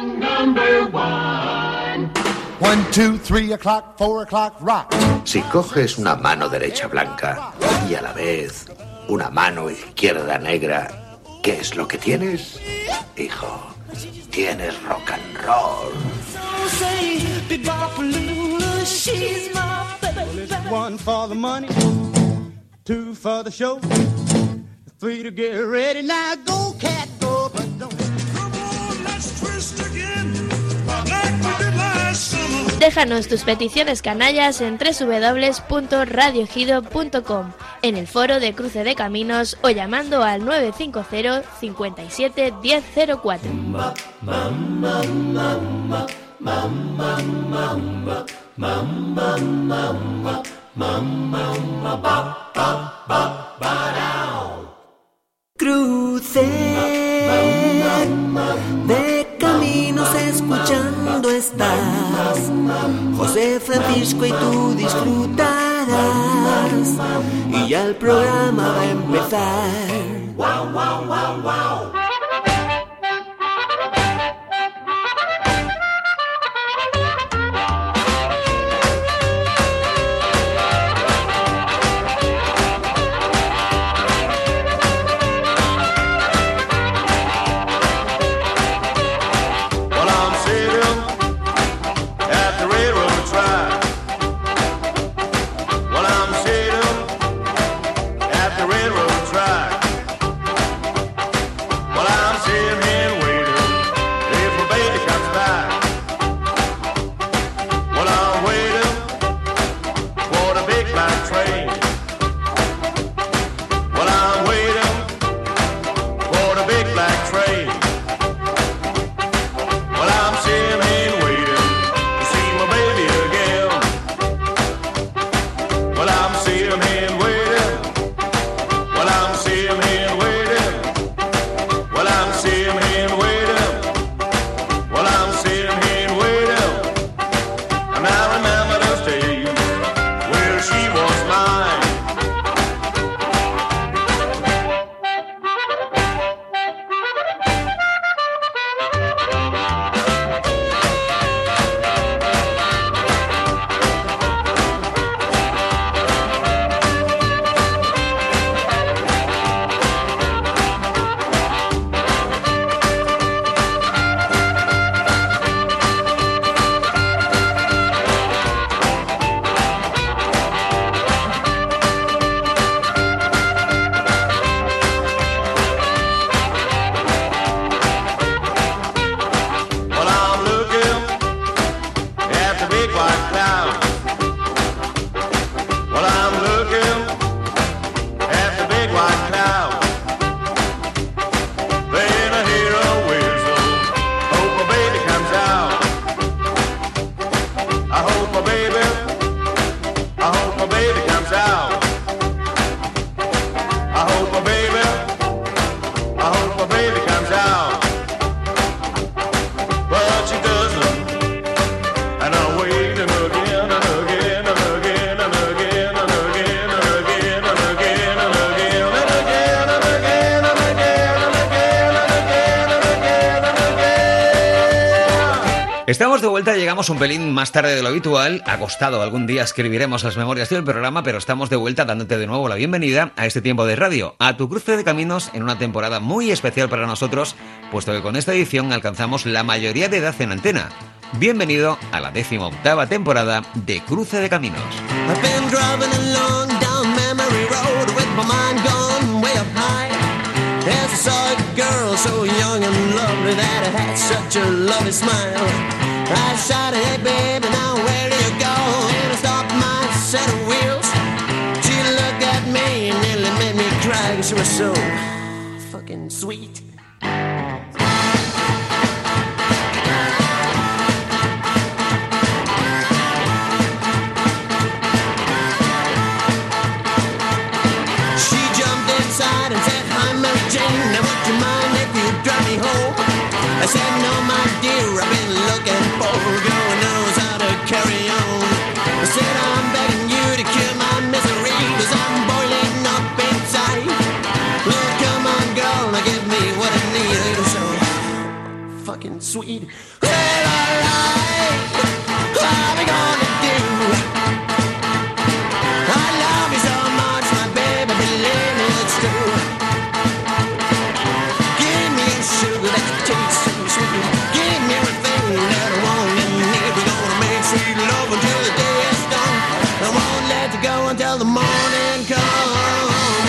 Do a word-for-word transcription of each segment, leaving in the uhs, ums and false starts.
number one. One, two, three o'clock, four o'clock, rock. Si coges una mano derecha blanca y a la vez una mano izquierda negra, ¿qué es lo que tienes? Hijo, tienes rock and roll. One for the money, two for the show, three to get ready. Now go, cat, go, but don't. Come on, let's twist again, like we did last summer. Déjanos tus peticiones canallas en doble u doble u doble u punto radio ejido punto com, en el foro de Cruce de Caminos o llamando al nueve cinco cero, cincuenta y siete, diez cero cuatro. Mamma, mamma, mamma, mamma, mamma, mamma, mamma, mamma, ba, ba, ba, ba, down. Cruce de Caminos escuchando estás, José Francisco y tú disfrutarás, y ya el programa va a empezar. Wow, wow, wow, wow. Estamos de vuelta, llegamos un pelín más tarde de lo habitual. Acostado, algún día escribiremos las memorias del programa, pero estamos de vuelta dándote de nuevo la bienvenida a este tiempo de radio, a tu cruce de caminos en una temporada muy especial para nosotros, puesto que con esta edición alcanzamos la mayoría de edad en antena. Bienvenido a la décima octava temporada de Cruce de Caminos. As I saw a girl so young and lovely that it had such a lovely smile, I shouted, hey baby, now where do you go? And I stopped my set of wheels. She looked at me and nearly made me cry, 'cause she was so fucking sweet. She jumped inside and said, hi Mary Jane, now would you mind if you drive me home? I said, no my dear, I've been looking for a girl who knows how to carry on. I said, I'm begging you to cure my misery, 'cause I'm boiling up inside. Well come on girl, now give me what I need. So fuck fucking sweet. Well, alright, what are we gonna do? I love you so much, my baby, believe me, it's true. Give me a sugar that tastes so sweet. Give me everything that I want and need. We're gonna make sweet love until the day is done. I won't let you go until the morning comes.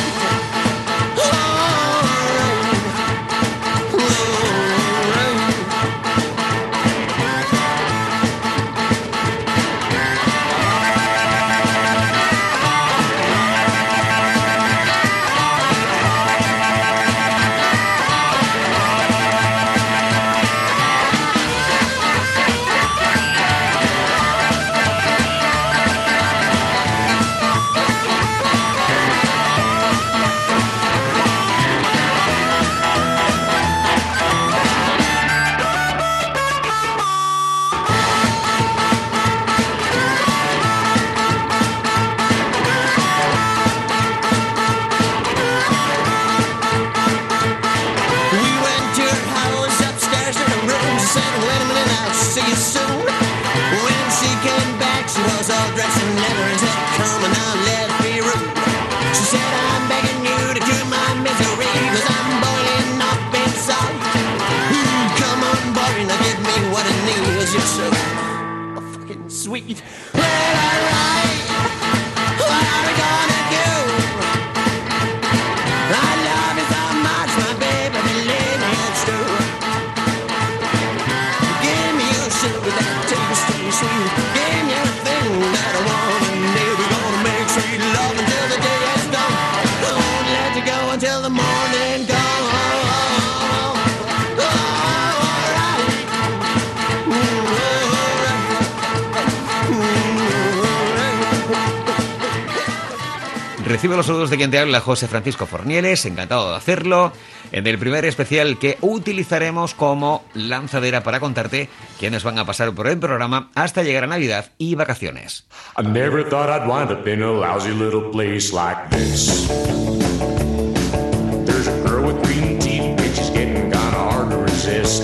Sweet. Well, alright, what are we gonna do? I love you so much, my baby, believe me, it's true. Give me your sugar that tastes so sweet. Give me everything that I want and need. We're gonna make sweet love until the day is done. I won't let you go until the morning comes. Recibe los saludos de quien te habla, José Francisco Fornieles, encantado de hacerlo, en el primer especial que utilizaremos como lanzadera para contarte quiénes van a pasar por el programa hasta llegar a Navidad y vacaciones. I never thought I'd wind up in a lousy little place like this. There's a girl with green teeth, and she's getting kinda hard to resist.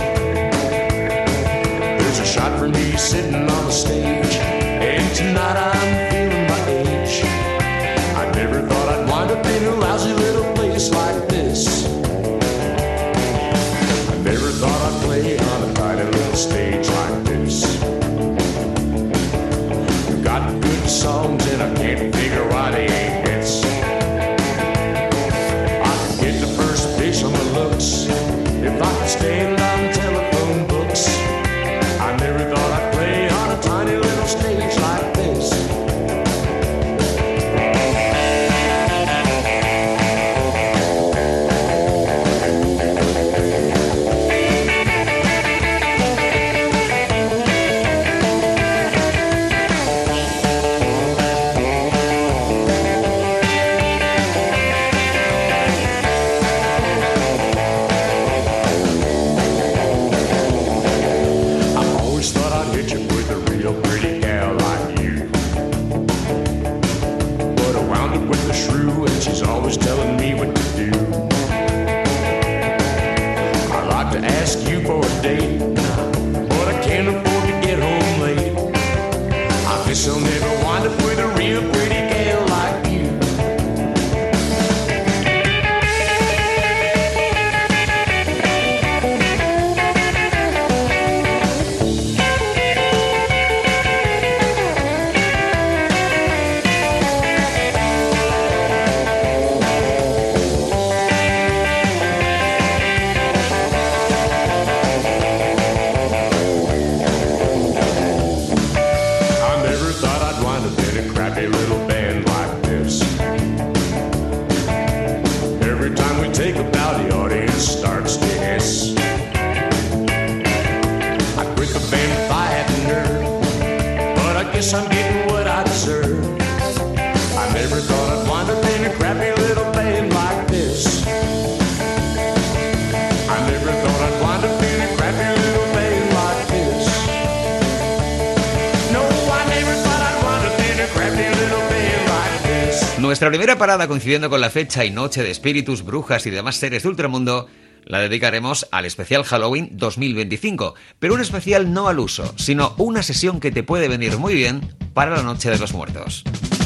There's a shot for me sitting on the stage, and tonight I'm feeling my age. I never thought I'd wind up in a lousy little place like this. I never thought I'd play on a tiny little stage like this. We've got good songs and I can't figure why they ain't hits. I could get the first place on the looks if I could stand on telephone books. I never thought I'd play on a tiny little stage like this. She's always telling me what to do. I'd like to ask you for a date, but I can't afford to get home late. I guess I'll never wind up with a real pretty gal like you. I'm getting what I deserve. I never thought I'd wind up in a crappy little band like this. I never thought I'd wind up in a crappy little band like this. No, I never thought I'd wind up in a crappy little band like this. Nuestra primera parada, coincidiendo con la fecha y noche de espíritus, brujas y demás seres de ultramundo, la dedicaremos al especial Halloween dos mil veinticinco, pero un especial no al uso, sino una sesión que te puede venir muy bien para la Noche de los Muertos.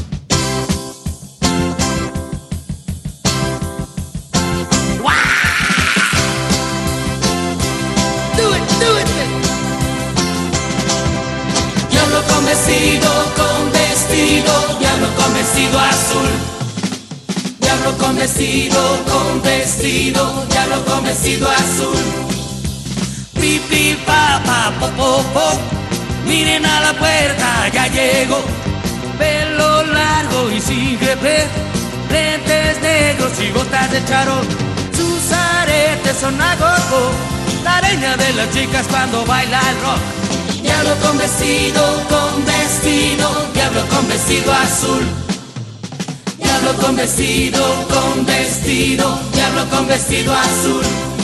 Diablo con vestido, con vestido, diablo con vestido azul. Diablo con vestido, con vestido, diablo con vestido azul. Pi, pi, pa, pa, po, po, po. Miren a la puerta, ya llegó. Pelo largo y sin jefe, lentes negros y botas de charol. Sus aretes son a gogo, la reina de las chicas cuando baila el rock. Diablo con vestido, con vestido, diablo con vestido azul. Diablo con vestido, con vestido, diablo con vestido azul.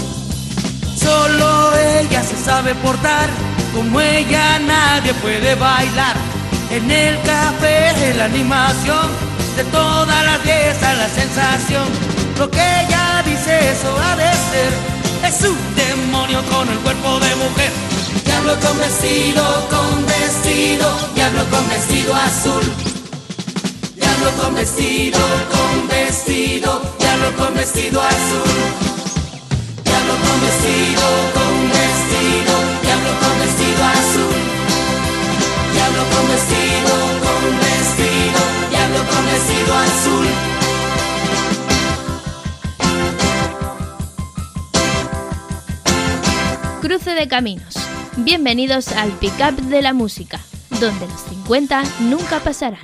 Solo ella se sabe portar, como ella nadie puede bailar. En el café, en la animación, de todas las fiestas la sensación. Lo que ella dice eso ha de ser, es un demonio con el cuerpo de mujer. Diablo con vestido, con vestido, diablo con vestido azul. Diablo con vestido, con vestido, diablo con vestido azul. Diablo con vestido, con vestido, diablo con vestido azul. Diablo con vestido, con vestido, diablo con vestido azul. Cruce de caminos. Bienvenidos al Pick-up de la música, donde los cincuenta nunca pasarán.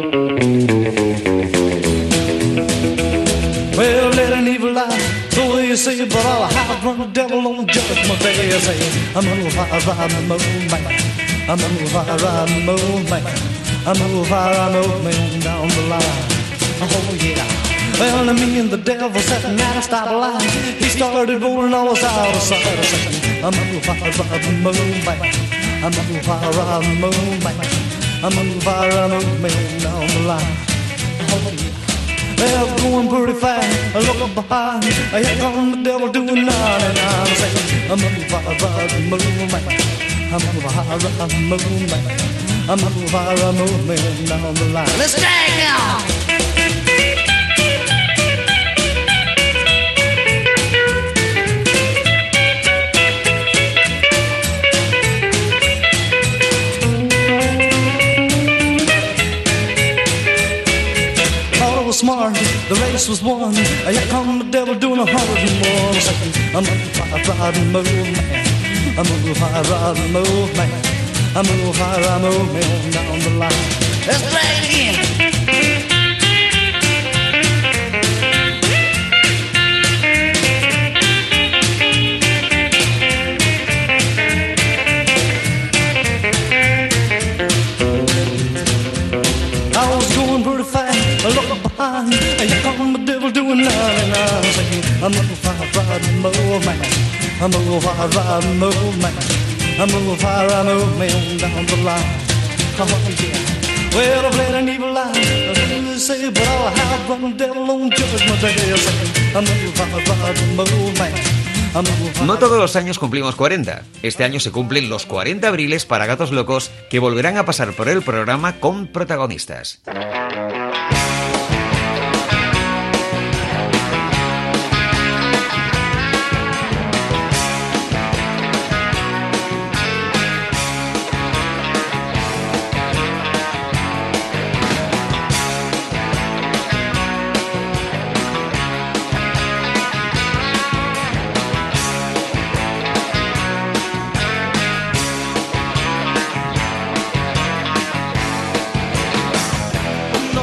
Well, let an evil lie, so they say, but I'll have run the devil on judgment day. I say, I'm a fire, I'm a moon man. I'm a fire, I'm a moon man. I'm a fire, I'm a man down the line. Oh yeah. Well, me and the devil sitting at a stoplight. He started rolling all us out of sight. I say, I'm a fire, I'm a moon man. I'm a fire, I'm a moon man. I'm a fire, I'm a man down the line. Oh yeah. Well, going pretty fast, I look behind. Here come the devil doing ninety-nine. I say, I'm a fire, I'm a moon man. I'm a fire, I'm a moon man. I'm a fire, I'm a man down the line. Let's drag now. Smart, the race was won. Here come the devil doing a hundred and one. Saying, I'm a fire, riding, move man. I'm a fire, riding, move man. I'm a fire, I'm a man down the line. Let's play it again. I was going pretty fast. Look behind, here come the devil doing ninety-nine. Saying, I'm a fire, riding, move man. I'm a fire, riding, move man. I'm a fire, I'm a man down the line. Come on, yeah. Well, I've let an evil lie. I say, but I'll have run the devil on judgment day. Saying, I'm a fire, riding, move man. No todos los años cumplimos cuarenta. Este año se cumplen los cuarenta abriles para Gatos Locos, que volverán a pasar por el programa con protagonistas. No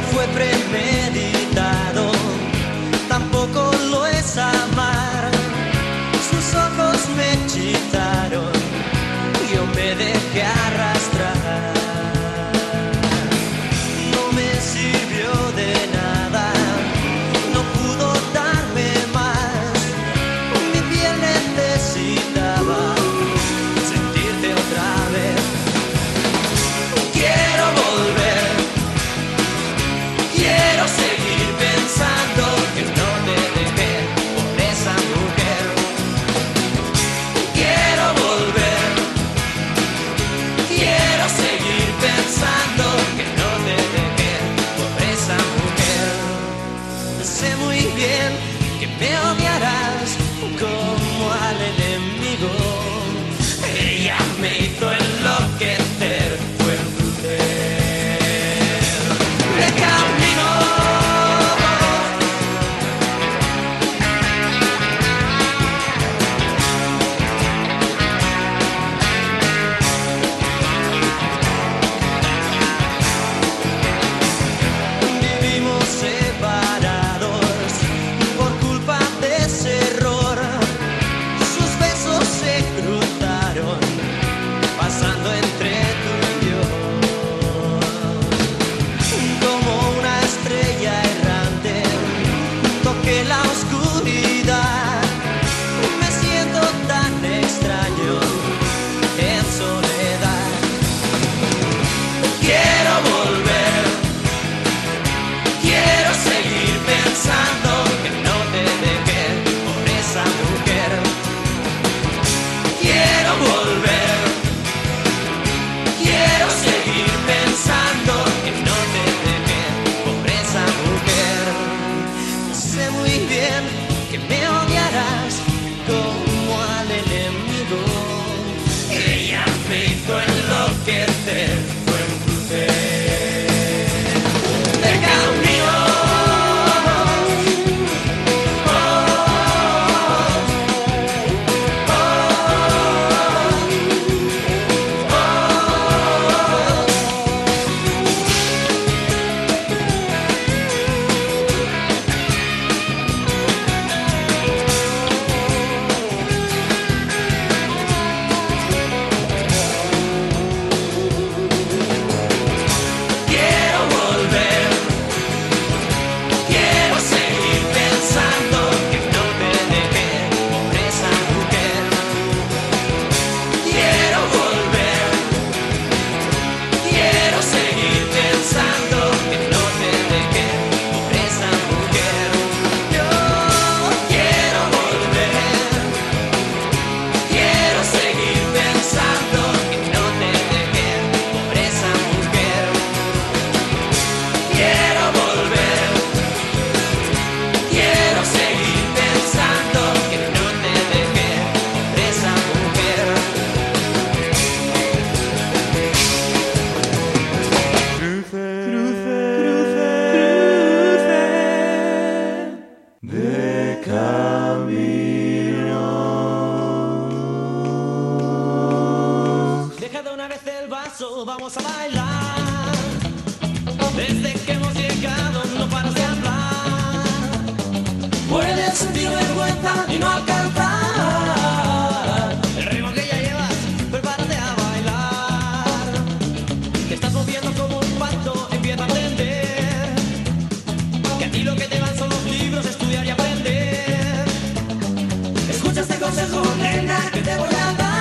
paso, vamos a bailar. Desde que hemos llegado no paras de hablar. Puedes sentir vergüenza y no alcanzar el ritmo que ya llevas, prepárate a bailar. Te estás moviendo como un pato, empieza a entender que a ti lo que te van son los libros, estudiar y aprender. Escucha este consejo, nena, que te voy a dar.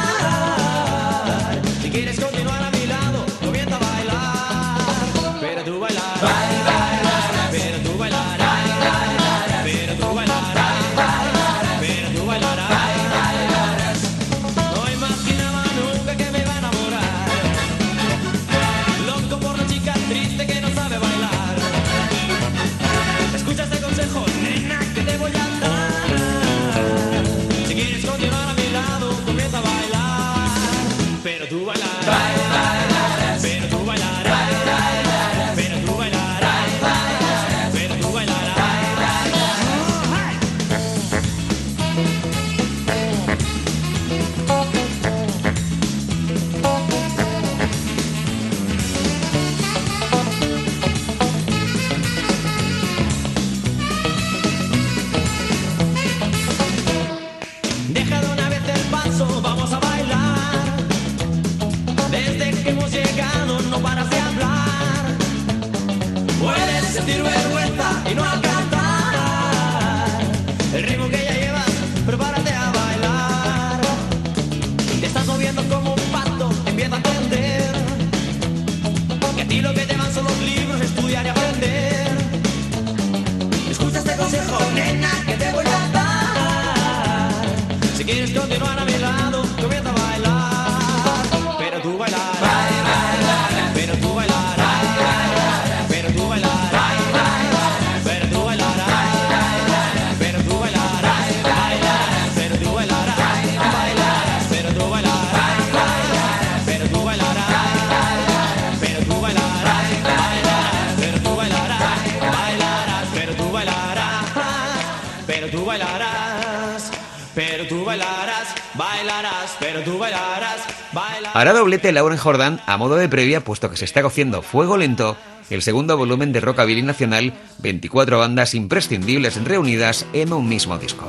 Si quieres continuar a mi lado, comienza a bailar. Pero tú bailarás, bailarás, pero tú bailarás, pero tú bailarás, pero tú bailarás. No imaginaba nunca que me iba a enamorar. Loco por la chica triste que no sabe bailar. Escucha este consejo, nena, que te voy a dar. Si quieres continuar a mi lado, comienza a bailar. Pero tú bailarás, bailarás, pero tú bailarás, pero tú bailarás, pero tú bailarás. Deja de una vez el paso, vamos a bailar. Desde que hemos llegado no paras de hablar. Puedes sentir vergüenza y no alcanzar el ritmo que ya llevas, prepárate a bailar. Te estás moviendo como un pato, empieza a entender que a ti lo que te van son los libros, estudiar y aprender. Escucha este consejo, nena, que te voy a dar. Si quieres continuar a mi lado, comienza a bailar. Pero tú bailarás, pero tú bailarás, pero tú bailarás, pero tú bailarás, pero tú bailarás, pero tú bailarás, pero tú bailarás, pero tú bailarás, pero tú bailarás, pero tú bailarás, pero tú bailarás, pero tú bailarás, pero tú bailarás. Pero tú bailarás, bailarás, pero tú bailarás, bailarás. Hará doblete Lauren Jordan a modo de previa, puesto que se está cociendo Fuego Lento, el segundo volumen de Rockabilly Nacional, veinticuatro bandas imprescindibles reunidas en un mismo disco.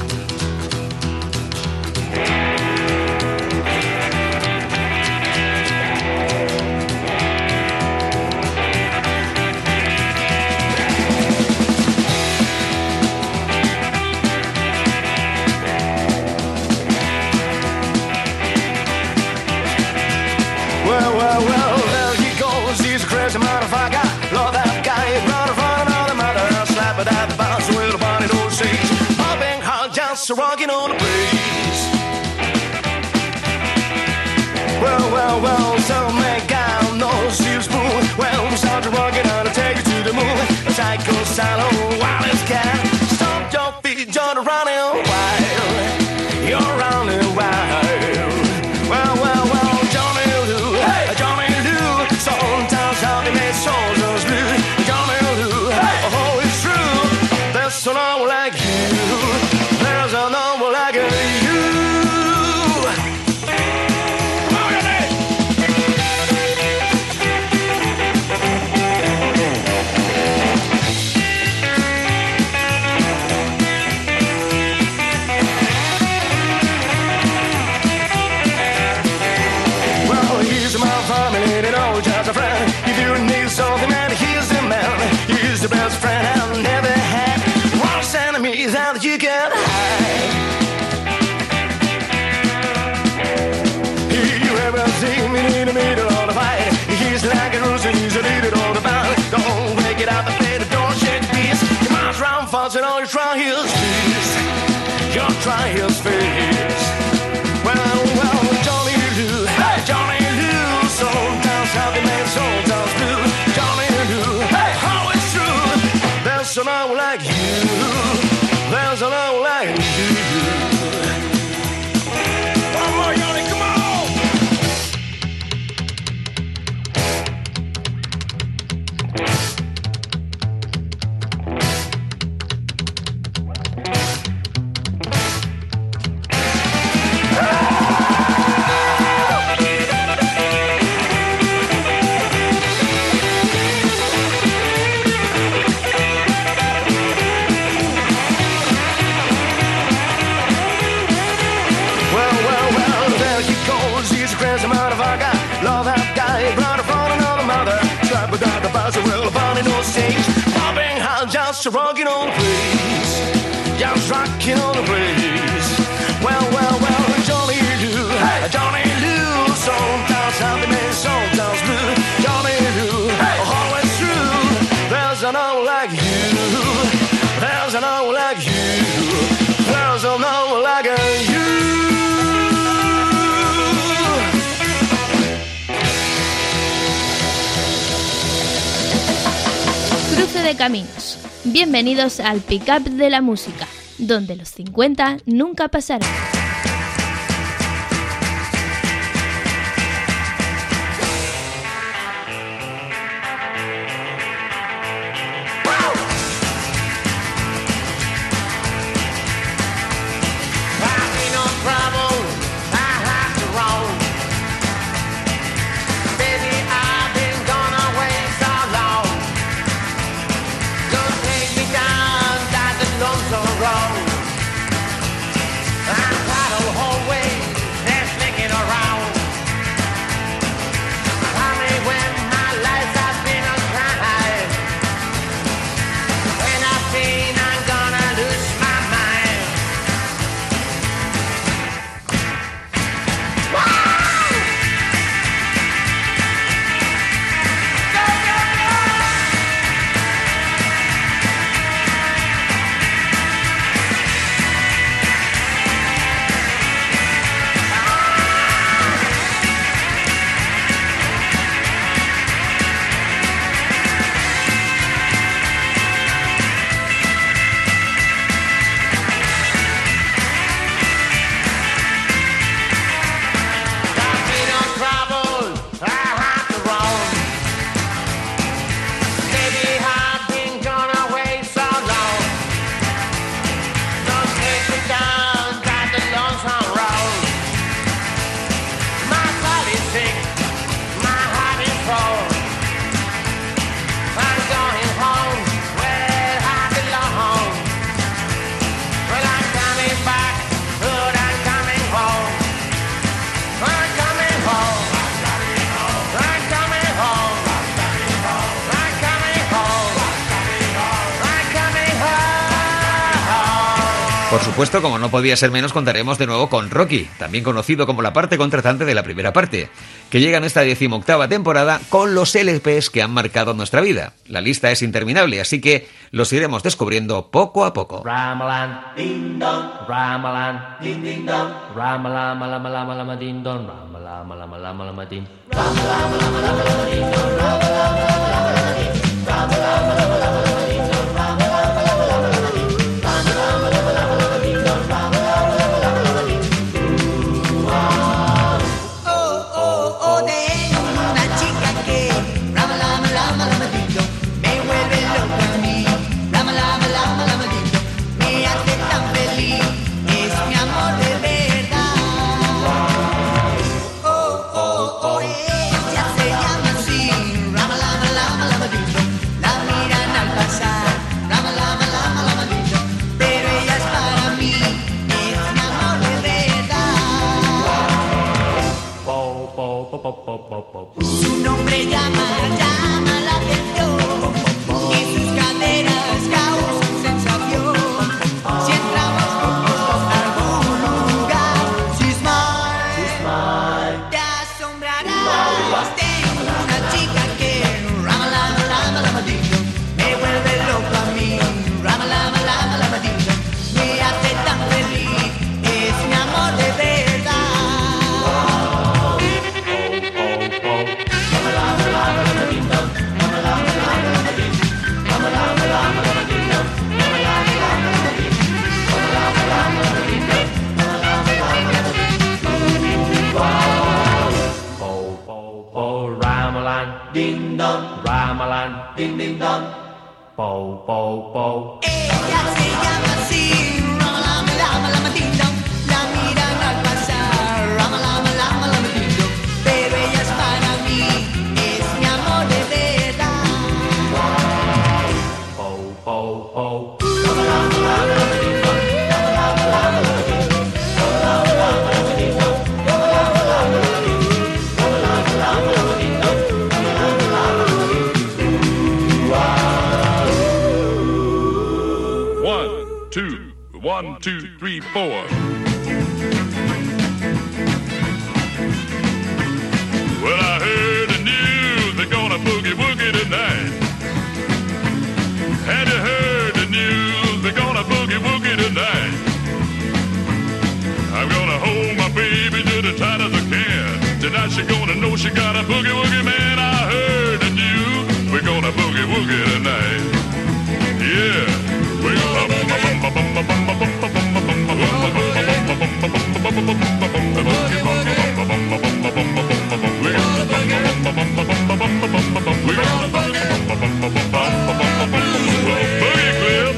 Well, well, well, there he goes. He's a crazy motherfucker. Love that guy. He's gonna run another mother. Slap it at the bounce with a bunny no seats. Popping hard, just rocking on the breeze. Well, well, well, some man guy knows you spoon. Well, we start to rock it out and take you to the moon. A psycho silo, wild as cat. Stop your feet, you're running wild. You're running wild. Well, well, well. Sometimes I'll be made soldiers blue. Johnny Lou, oh, it's true. There's no one like you. There's no one like you. Well, he's my family, they know just a friend. If you need something, man, he's the man. He's the best friend I've never had. Worst enemies that you can hide. He ever seen me in the middle of the fight? He's like a rooster, he's a leader of the band. Don't break it out the plate, don't shake the piece. You march round fast and all you try his face. You try his face. Well, well, Johnny Lou, Johnny Lou. Sometimes happy man, sometimes blue. Johnny Lou, oh, it's true. There's no one like you. There's no one like you. One more, Johnny, come on. a crazy motherfucker. Love that guy, brought her from another mother. Strap without the buzzer, well, funny no stage. Popping hot, just rocking on the place. Just rocking on the place. Well, well, well, Johnny Lou, hey. Johnny Lou. Sometimes happy man, sometimes blue. Johnny Lou, hey. Always true. There's an old like you. There's an old like you. There's an old like you. Cruce de caminos. Bienvenidos al Pick-up de la música, donde los cincuenta nunca pasarán. Por supuesto, como no podía ser menos, contaremos de nuevo con Rocky, también conocido como la parte contratante de la primera parte, que llega en esta decimoctava temporada con los L Pes que han marcado nuestra vida. La lista es interminable, así que los iremos descubriendo poco a poco. Ramalan, ding dong, Ramalan, ding ding dong, Ramalan, malama lama lama ding dong, Ramalan, malama lama lama ding, Ramalan, malama lama ding dong, Ramalan, malama lama ding, Ramalan, malama lama ding dong, Ramalan, malama lama ding, Ramalan, malama lama ding dong, Ramalan, malama lama ding. Oh, oh, oh, tengo una chica que Ramalan, malama lama ding dong, me vuelve loca a mí, Ramalan, malama lama ding dong, me hace tan feliz, es mi amor de verdad. Oh, oh, oh, ella se llama así, Ramalan, malama lama ding dong, la miran al pasar, Ramalan, malama lama ding dong, pero ella es para mí, es mi amor de verdad. Po, po, po, po, po, po, po. Su nombre llama, llama la atención, y sus caderas causan sensación. Si entramos juntos a algún lugar, she's mine, te asombrarás. Tengo una chica que Ramalan, malama lama ding dong, me vuelve loco a mí, Ramalan, malama lama ding dong, me hace tan feliz, es mi amor de verdad. Po, po, po, Ramalan, ding dong, Ramalan, ding ding dong. Po, po, po. Ella se llama así, Ramalan, malama lama ding dong, la miran al pasar, Ramalan, malama lama ding dong, pero ella es para mí, es mi amor de verdad. Po, po, po. two, three, four. Well, I heard the news, they're gonna boogie-woogie tonight. Have you heard the news, they're gonna boogie-woogie tonight? I'm gonna hold my baby just as tight as I can. Tonight she gonna know she got a boogie-woogie man. I heard the news, we're gonna boogie-woogie tonight. Yeah, we're gonna boogie clip.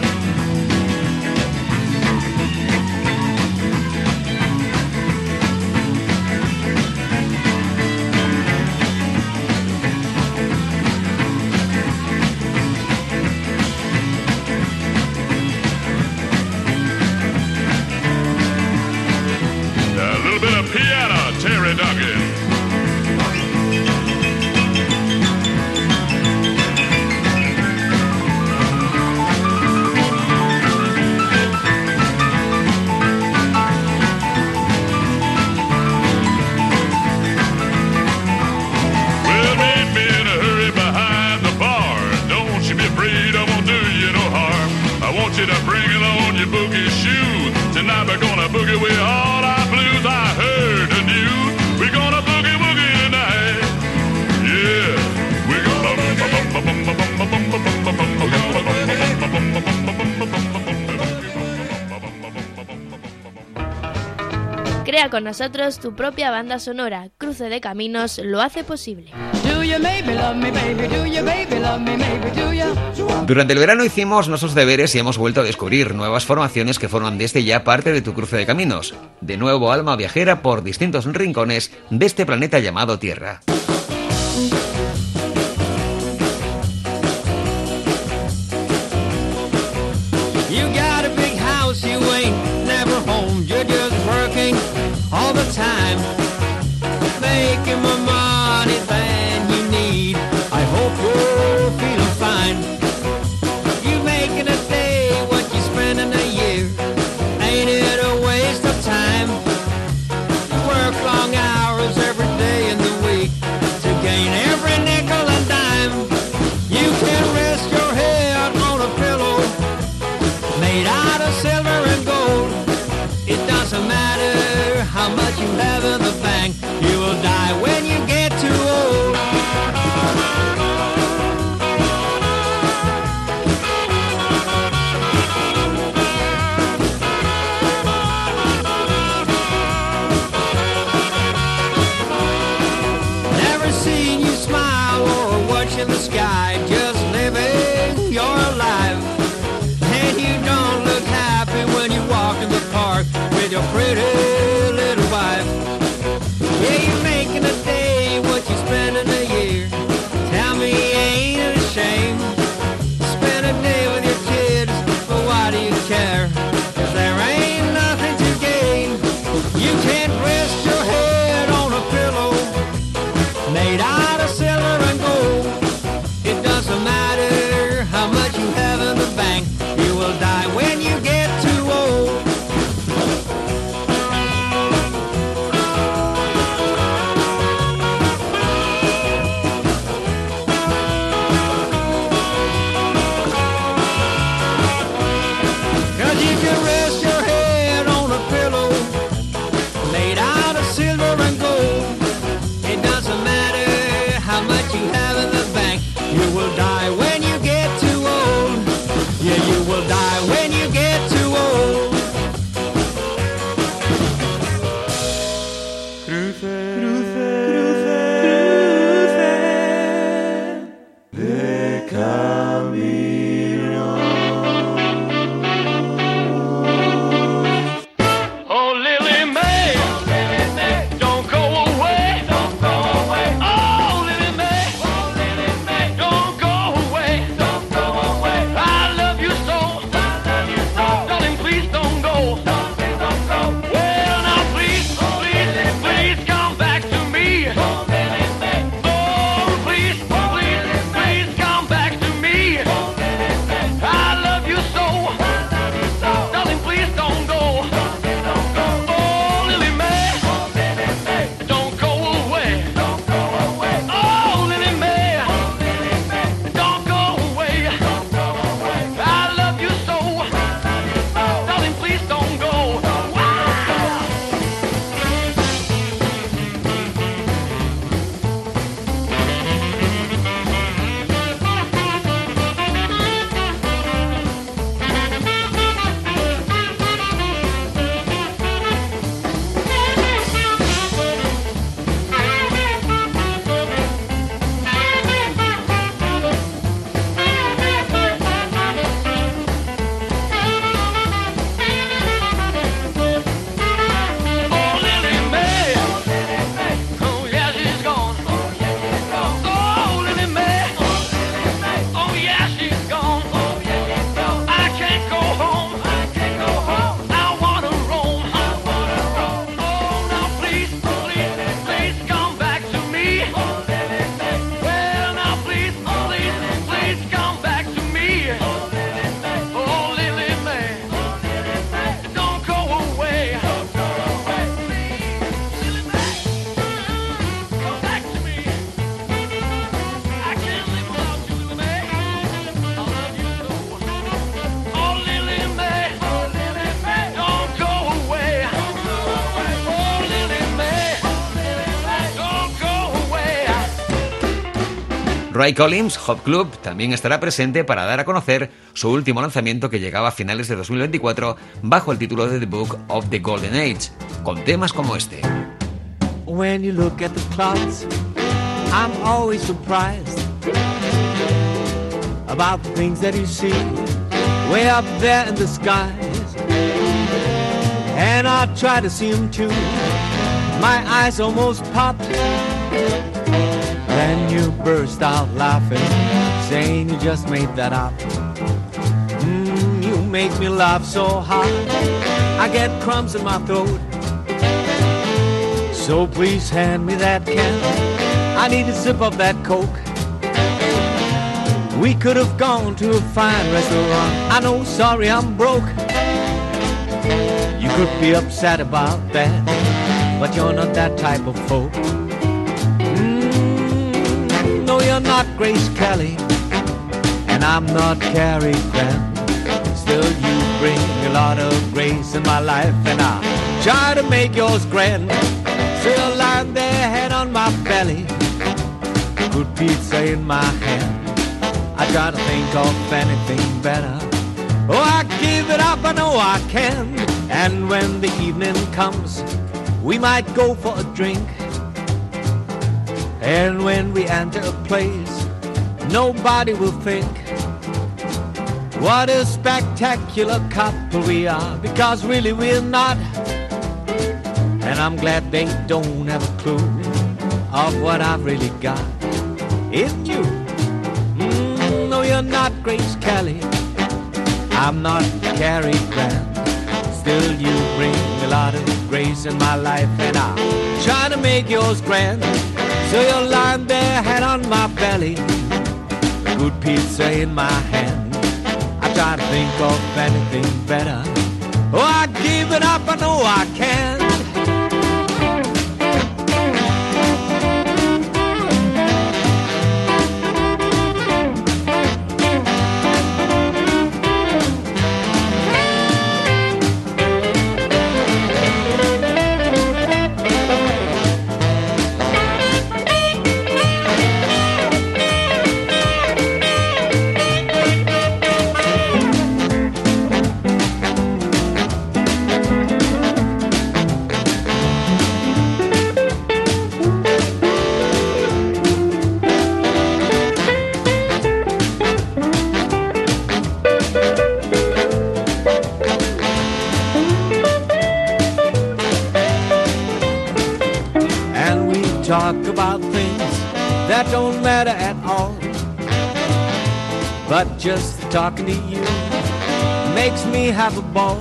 A little bit of piano, Terry Duncan. Well, meet me in a hurry behind the bar. Don't you be afraid, I won't do you no harm. I want you to bring along your boogie shoes. Tonight we're gonna boogie with all our blues. I heard the news, we're gonna boogie woogie tonight. Yeah, we're gonna Crea con nosotros tu propia banda sonora. Cruce de Caminos lo hace posible. Do you maybe love me, baby? Do you baby love me, maybe? Do you? Durante el verano hicimos nuestros deberes y hemos vuelto a descubrir nuevas formaciones que forman desde ya parte de tu cruce de caminos. De nuevo alma viajera por distintos rincones de este planeta llamado Tierra. You got a big house, you ain't never home. You're just working all the time, making more money than you need. I hope you're feeling fine. You making a day what you spend in a year. Ain't it a waste of time? You work long hours every day in the week to gain every nickel and dime. You can rest your head on a pillow made out of silver and gold. It doesn't matter how much you have in the bank, you will die when you get too old. Never seen you smile or watch in the sky, just living your life. And you don't look happy when you walk in the park with your pretty little wife. Yeah, you're making a day what you spend in a year. Tell me, ain't it a shame? Spend a day with your kids, but why do you care? 'Cause there ain't nothing to gain. You can't rest your head on a pillow made out of silver and gold. It doesn't Roy Collins, Hop Club, también estará presente para dar a conocer su último lanzamiento que llegaba a finales de dos mil veinticuatro bajo el título de The Book of the Golden Age, con temas como este. When you look at the clouds, I'm always surprised about the things that you see way up there in the skies. And I try to see them too. My eyes almost popped. Then you burst out laughing, saying you just made that up. Mm, you make me laugh so hard, I get crumbs in my throat. So please hand me that can, I need a sip of that Coke. We could have gone to a fine restaurant, I know, sorry I'm broke. You could be upset about that, but you're not that type of folk. Mm, no, you're not Grace Kelly, and I'm not Cary Grant. Still you bring a lot of grace in my life, and I try to make yours grand. So you're lying there, head on my belly, good pizza in my hand. I try to think of anything better. Oh, I give it up, I know I can. And when the evening comes, we might go for a drink. And when we enter a place, nobody will think what a spectacular couple we are, because really we're not. And I'm glad they don't have a clue of what I've really got in you. Mm, no, you're not Grace Kelly, I'm not Cary Grant. Still you bring a lot of grace in my life, and I try to make yours grand. So you're lying there, head on my belly, good pizza in my hand. I try to think of anything better. Oh, I give it up, I know I can. Don't matter at all, but just talking to you makes me have a ball.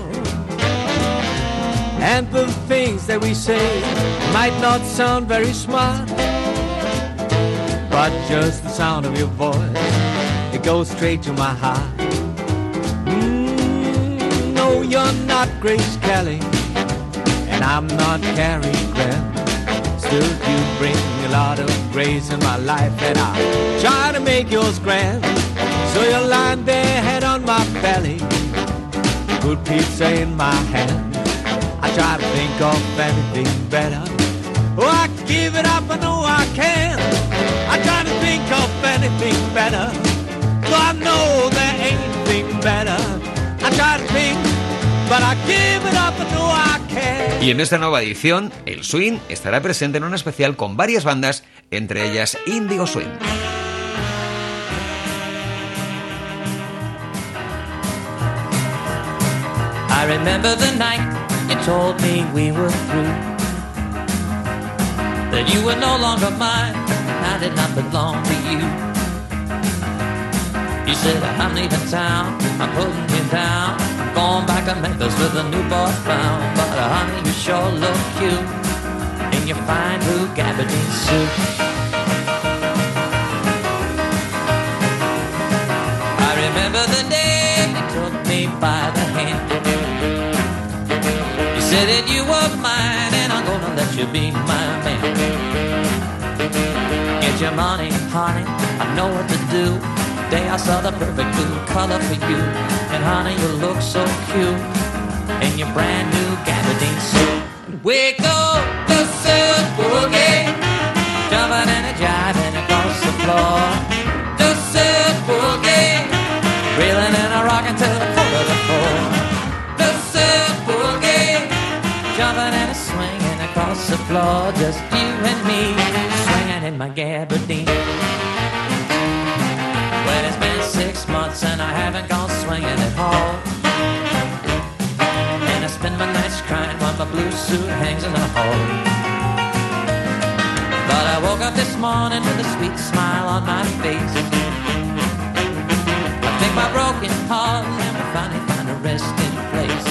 And the things that we say might not sound very smart, but just the sound of your voice, it goes straight to my heart. Mm, no, you're not Grace Kelly, and I'm not Cary Grant. Still you bring a lot of grace in my life, and I try to make yours grand. So you're lying there, head on my belly, good pizza in my hand. I try to think of anything better. Oh, I give it up, I know I can. I try to think of anything better, though I know there ain't anything better. I try to think, but I give it up, I know I can. Y en esta nueva edición, el swing estará presente en un especial con varias bandas, entre ellas Indigo Swing. I remember the night you told me we were through, that you were no longer mine, I did not belong to you. You said I'm leaving town, I'm putting you down, I'm going back to Memphis with a new boy found. But uh, honey, you sure look cute in your fine blue gabardine suit. I remember the day you took me by the hand. You said that you were mine, and I'm gonna let you be my man. Get your money, honey, I know what to do. Day I saw the perfect blue color for you, and honey, you look so cute in your brand new gabardine suit. We go the silk boogie, jumping and a jiving across the floor. floor, just you and me, swinging in my gabardine. Well, it's been six months and I haven't gone swinging at all. And I spend my nights crying while my blue suit hangs in the hall. But I woke up this morning with a sweet smile on my face. I think my broken heart and will finally find a resting place.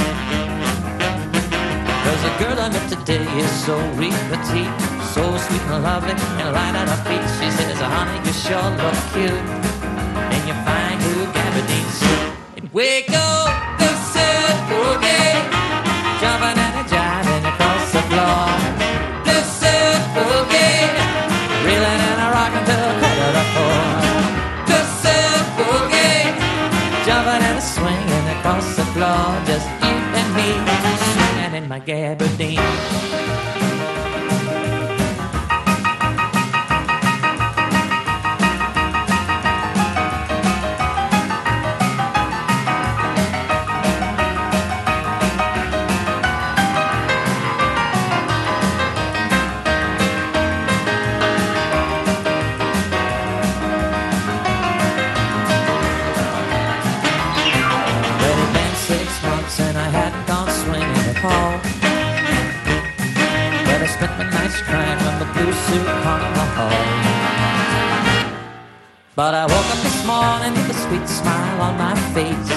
Cause the girl I met today is so real petite, so sweet and lovely and light on her feet. She says, honey, you sure look cute in your fine blue gabardine suit. And we go the silk boogie, jumping and a jiving across the floor. The silk boogie, reeling and a rocking till a quarter to four. The silk boogie, jumping and a swinging across the floor, just you and me, swinging in my gabardine. But I woke up this morning with a sweet smile on my face.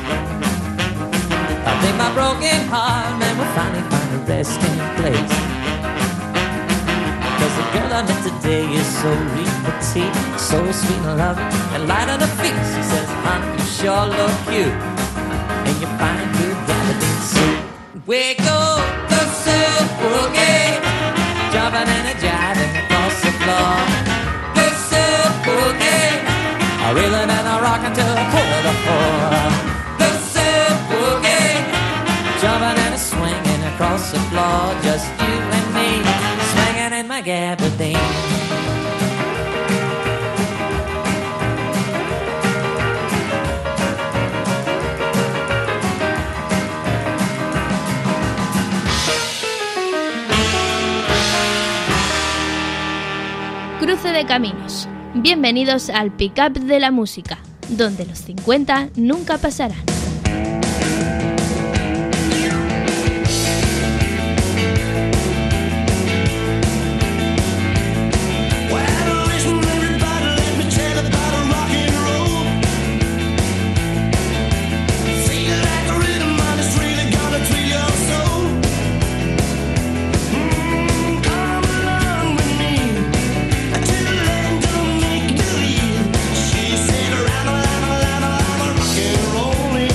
I think my broken heart, man, will finally find a resting place. Cause the girl I met today is so real petite, so sweet and loving and light on her feet. She says, honey, you sure look cute in your fine blue gabardine suit. We go the silk boogie, jumping and a jiving across the floor. The silk boogie, a reeling and a rocking till a quarter to four. The silk boogie, jumping and a swinging across the floor, just you and me, swinging in my gabardine. Cruce de caminos. Bienvenidos al Pick-up de la música, donde los cincuenta nunca pasarán. She said, "Rama, rama, rama, rama, rock and roll."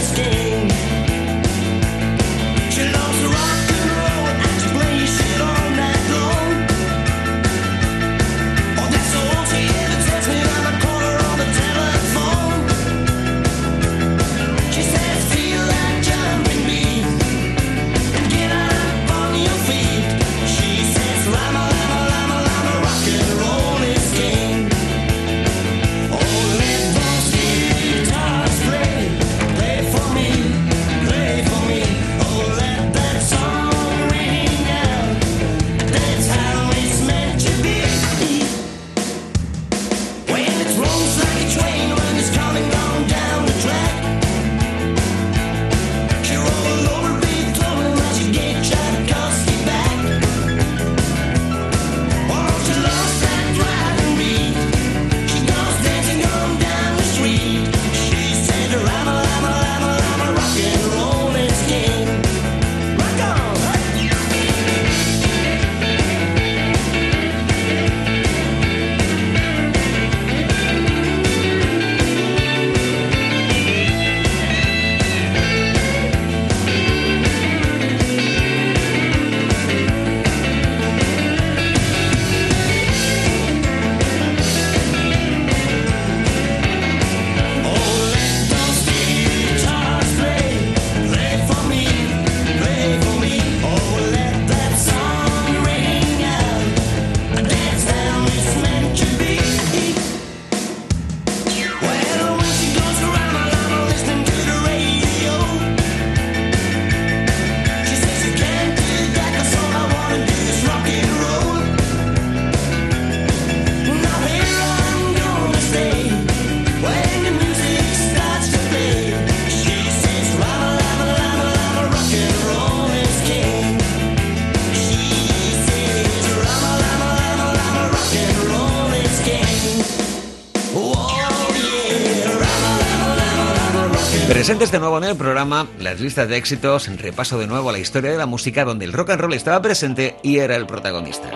Presentes de nuevo en el programa, las listas de éxitos, en repaso de nuevo a la historia de la música donde el rock and roll estaba presente y era el protagonista.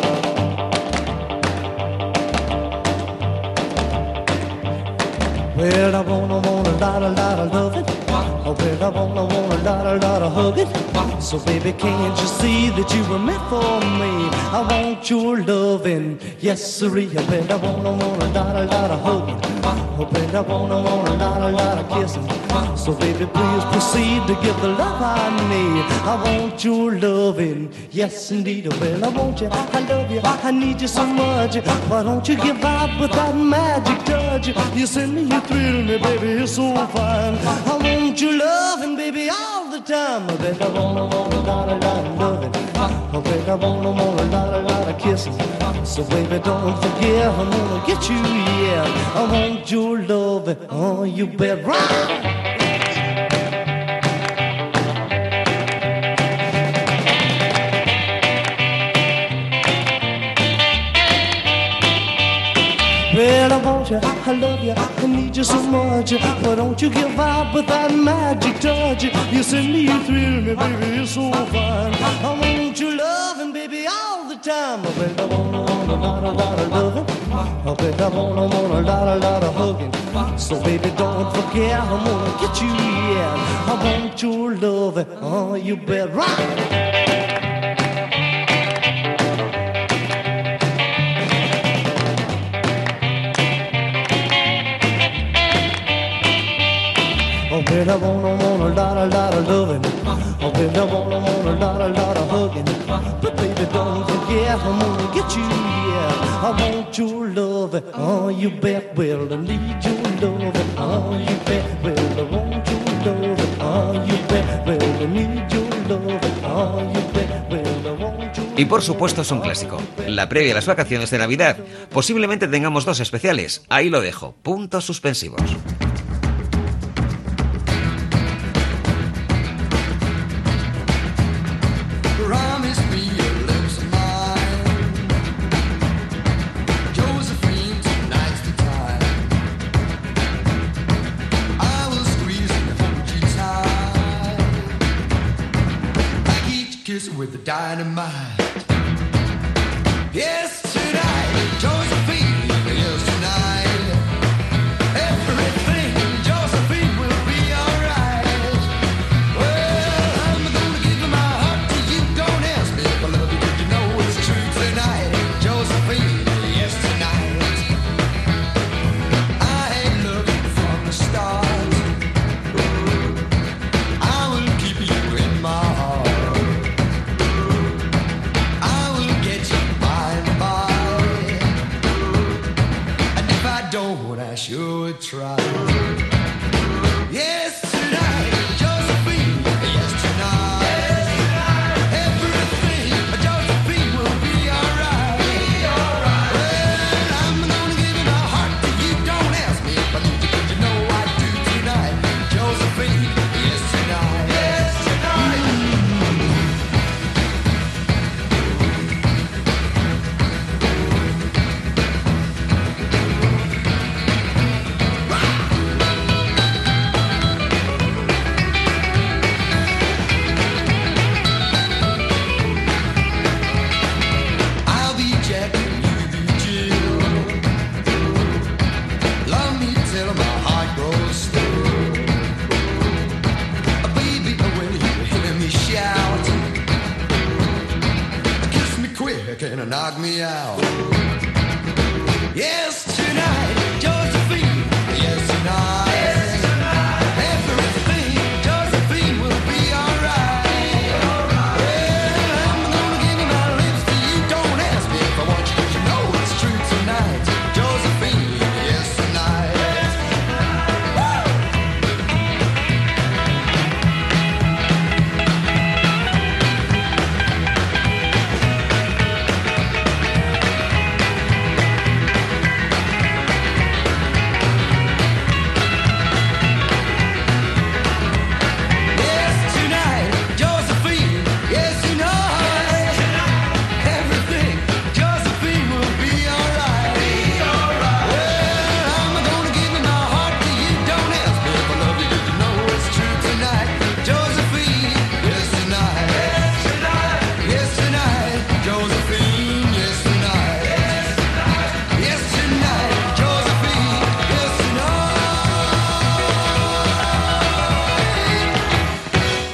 Well, I wanna, wanna, lot, a lot of loving. Oh, well, I wanna, wanna, lot, a lot of hugging. So, baby, can't you see that you were meant for me? I want your loving, yes, sirree. Oh, well, I wanna, wanna, lot, a lot of hugging. Oh, well, I wanna, wanna, lot, a lot of kissing. So, baby, please proceed to give the love I need. I want your loving, yes, indeed. Oh, well, I want you, I love you, I need you so much. Why don't you give up with that magic touch? You send me, you thrill me, baby, you're so fine. I want your loving, baby, all the time. I bet I wanna, wanna, lot, a lot of loving. I bet I wanna, wanna, lot, a lot of kissing. So, baby, don't forget, I'm gonna get you, yeah. I want your loving, oh, you bet right. Well, I want you, I love you, I need you so much. Why don't you give up with that magic touch? You send me, you thrill me, baby, you're so fine. I want your loving, baby, all the time. I bet I wanna, want a lot, a lot of loving. I bet I wanna, want a lot, a lot of hugging. So, baby, don't forget, I'm gonna get you, yeah. I want your loving, oh, you bet right. Oh, baby, I wanna, want a lot, a lot of loving. Oh, baby, I wanna, want a lot, a lot of hugging. But baby, don't forget, I'm gonna get you, yeah. I want your loving, oh, you bet, well, I need your loving, oh, you bet, well, I want your loving, oh, you bet, well, I need your loving, oh, you bet, well, I want your. Y por supuesto es un clásico, la previa a las vacaciones de Navidad. Posiblemente tengamos dos especiales, ahí lo dejo, puntos suspensivos. With the dynamite. Yes, tonight, Josephine. Yes, tonight, everything, Josephine will be alright. Well, I'm gonna give my heart to you. Don't ask me if I love you, 'cause you know it's true tonight, Josephine. Yes, tonight, I ain't looking from the stars. I will keep you in my heart. I sure try. Yes, tonight, Josephine. Yes, tonight. Yes, tonight. Everything, Josephine will be alright. Be alright. Well, I'm gonna give my heart to you. Don't ask me if I need you, 'cause you know I do tonight, Josephine. Yes, tonight. Yes, tonight. Can knock me out. Yes, tonight, Josephine. Yes, tonight. Yes, tonight. Everything, Josephine will be alright. Alright. Well, I'm gonna give you my lips to you. Don't ask me if I want you, 'cause you know it's true tonight, Josephine. Yes, tonight. Yes, tonight. Woo!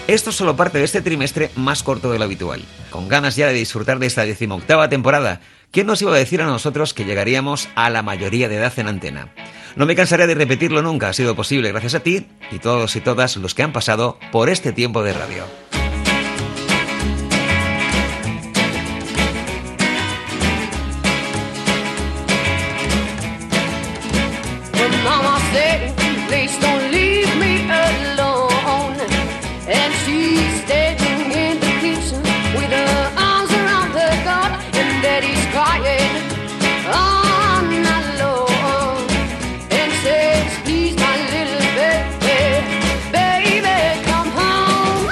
Esto es solo parte de este trimestre más corto de lo habitual. Con ganas ya de disfrutar de esta decimoctava temporada, ¿quién nos iba a decir a nosotros que llegaríamos a la mayoría de edad en antena? No me cansaré de repetirlo nunca, ha sido posible gracias a ti y todos y todas los que han pasado por este tiempo de radio. Mama said, please don't leave me alone. And she's standing in the kitchen with her arms around her God, and Daddy's crying all night long, and says he's my little baby, baby, come home.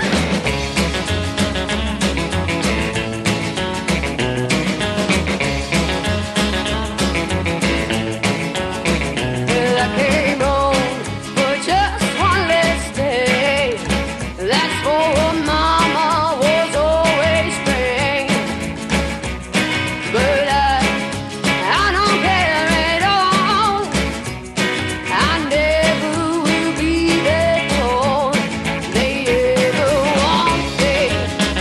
Well, I came home for just one last day. That's for what Mama was always praying. But I, I don't care at all. I never will be that tall they ever wanted.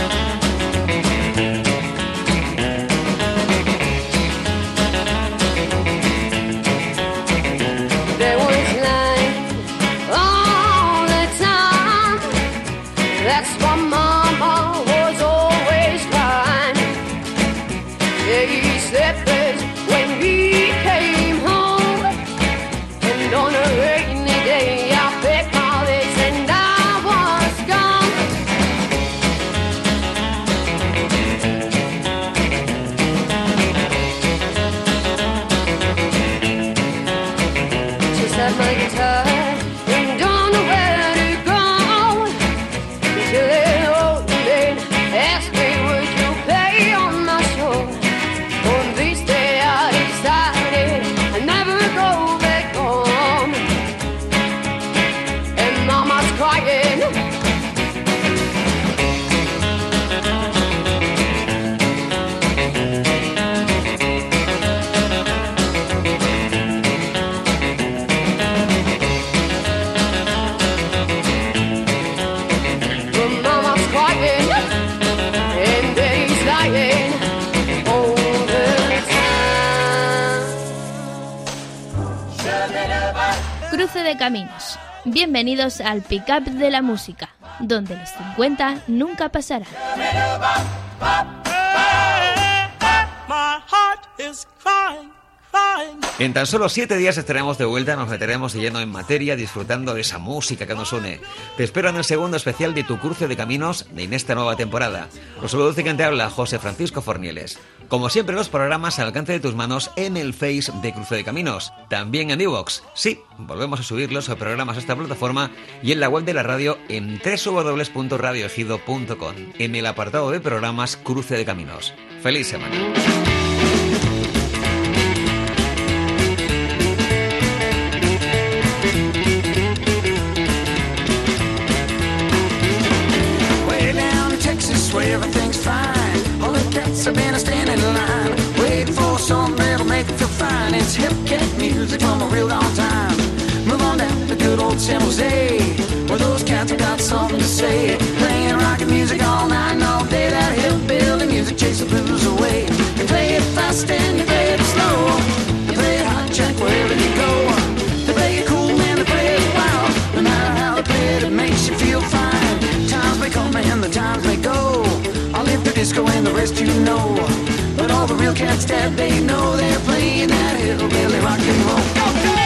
There was lying all the time. That's why Mama was always crying. Yeah, he slept best when he came home. And on a rainy day, I packed my legs and I was gone. She sat my guitar and don't know where to go. Until an old man asked me, would you play on my show? On this day I decided I'd never go back home. And Mama's crying. But Mama's crying, and Daddy's lying all the time. Cruce de caminos. Bienvenidos al Pick-up de la música, donde los cincuenta nunca pasarán. My heart is crying, crying. En tan solo siete días estaremos de vuelta, nos meteremos de lleno en materia, disfrutando de esa música que nos une. Te espero en el segundo especial de Tu Cruce de Caminos en esta nueva temporada. Los saludos de quien te habla, José Francisco Fornieles. Como siempre, los programas al alcance de tus manos en el Face de Cruce de Caminos. También en iVoox. Sí, volvemos a subir los programas a esta plataforma y en la web de la radio en doble u doble u doble u punto radio ejido punto com, en el apartado de programas Cruce de Caminos. ¡Feliz semana! Way down in Texas where everything's fine. All the cats have been standing in line, waiting for something that'll make them feel fine. It's hip cat music from a real long time. Move on down to good old San Jose, where those cats have got something to say. Playing rockin' music all night and all day. That hillbilly music chase the blues away. They play it fast and they play it slow. They play it hot jack wherever you go. They play it cool and they play it wild. No matter how they play it, it makes you feel fine. Times may come and the times may go. I'll live the disco and the rest you know. But all the real cats that they know, they're playing that hillbilly rock and roll. Go, go!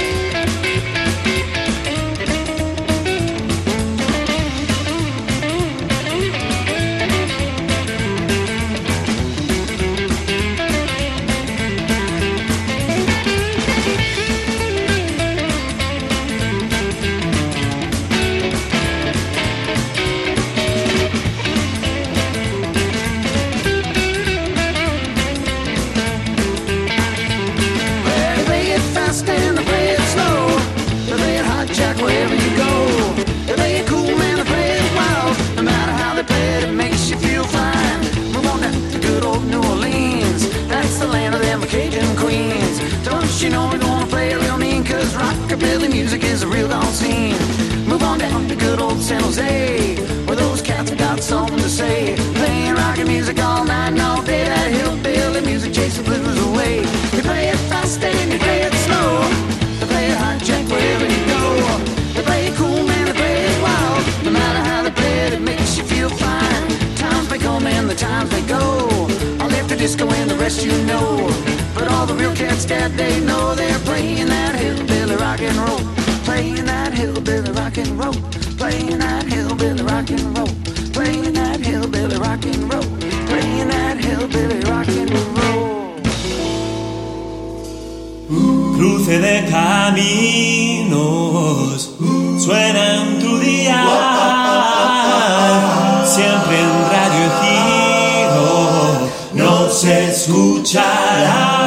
You know we're gonna play it real mean, cause rockabilly music is a real gone scene. Move on down to good old San Jose, where those say. Playing rockin' music all night and all day. That hillbilly music chasing blues away. They play it fast and they play it slow. They play it hard jack wherever you go. They play it cool, man, they play it wild. No matter how they play it, it makes you feel fine. Times may come and the times may go. I left the disco and the rest you know. But all the real cats that they know, they're playing that hillbilly rock and roll. Playing that hillbilly rock and roll. Playing that hillbilly rock and roll. Playing that hillbilly rock and roll. Playing that hillbilly rock and roll. Cruce de caminos suena en tu día, siempre en Radio Giro nos escuchará.